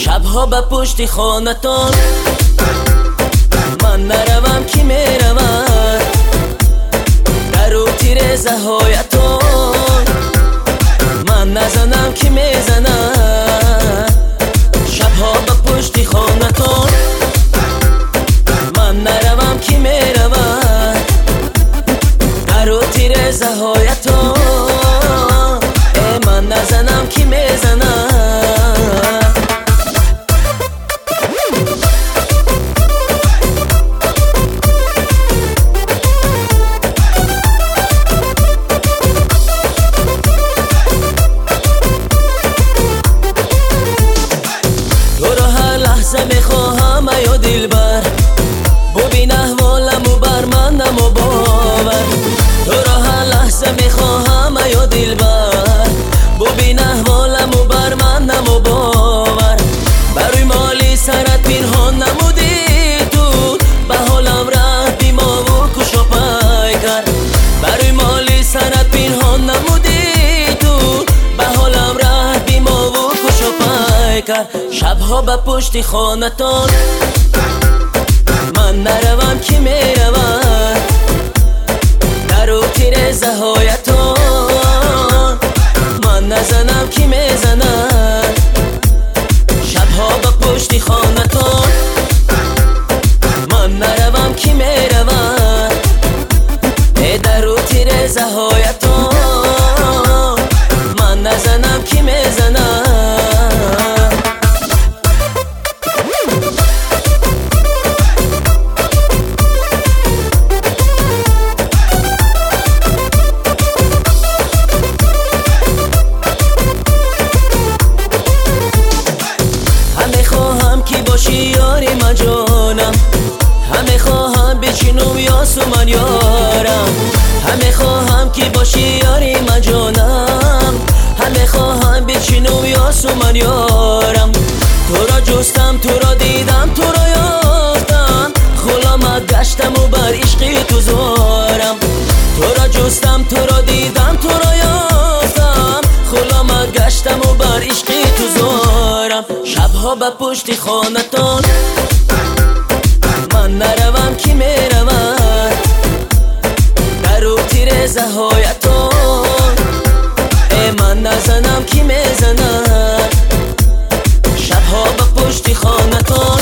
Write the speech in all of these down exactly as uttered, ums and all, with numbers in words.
شبها به پشت خانتان من نروم کی میرود در او تیر زهایتان من نزنم کی میزند شبها به پشت خانتان من نروم کی میرود در او تیر زهایتان من نزنم کی میزند میخواهم ایا دلبر ببین احوالم و بر من نمو باور تو را هر لحظه میخواهم ایا دلبر ببین احوالم و بر من نمو باور بروی مالی سرت پنهان نمودی تو به حالم رفتی ما و کش و پیکر بروی مالی سرت پنهان نمودی تو به حالم رفتی ما و کش و پیکر شبها به پشت خانتان من نروم کی میرود در او تیر زهایتان من نزنم کی میزند شبها به پشت خانتان من نروم کی میرود در او تیر زهایتان من نزنم کی میزند یاری من جانم همه خواهم بچینم یاسو من یارم همه خواهم که باشی یاری من جانم همه خواهم بچینم یاسو من یارم تو را جستم تو را دیدم تو را یافتم خلامت گشتم و بر عشقی تو زارم تو را جستم تو را دیدم تو را یافتم خلامت گشتم و بر عشقی تو زارم شبها به پشت خانتان من نروم کی میرود در او تیر زهایتان من نزنم کی میزند شبها به پشت خانتان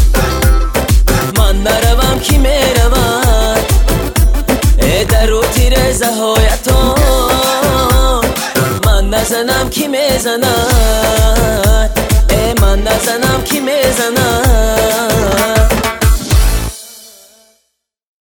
من نروم کی میرود در او تیر زهایتان من نزنم کی میزند